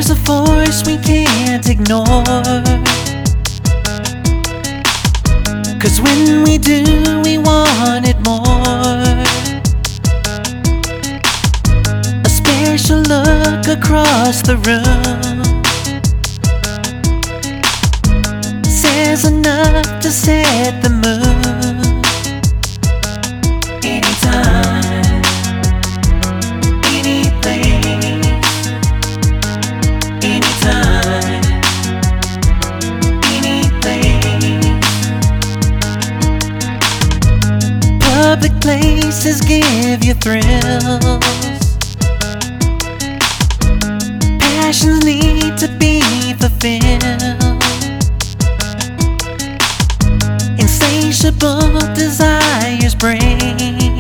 There's a force we can't ignore, 'cause when we do, we want it more. A special look across the room says enough to set the mood. Anytime, any place, anytime, any place. Public places give you thrills. Passions need to be fulfilled. Insatiable desires bring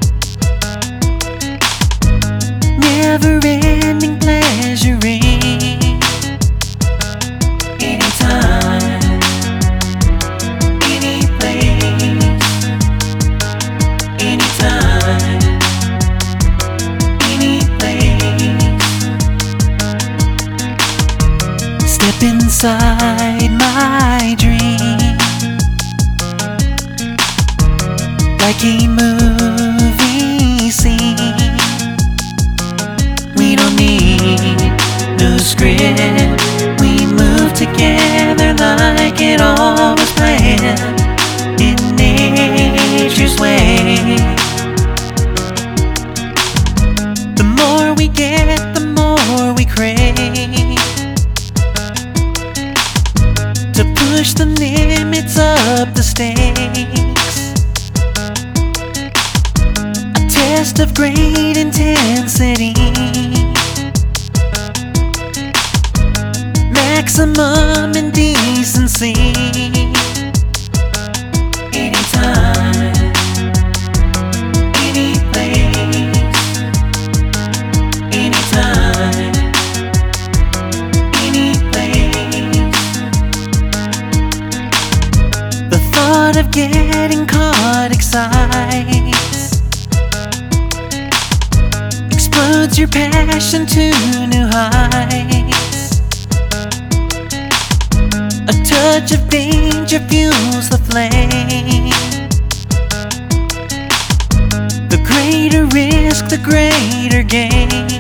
never-ending pleasuring. Anytime, any place, anytime, any place. Step inside my dream, like a movie scene. We don't need no script. We move together like it all was planned in nature's way. The more we get, the more we crave to push the limits up the stakes. A test of great intensity, maximum indecency. Anytime, any place, anytime, any place. The thought of getting caught excites, explodes your passion to new heights. A touch of danger fuels the flame. The greater risk, the greater gain.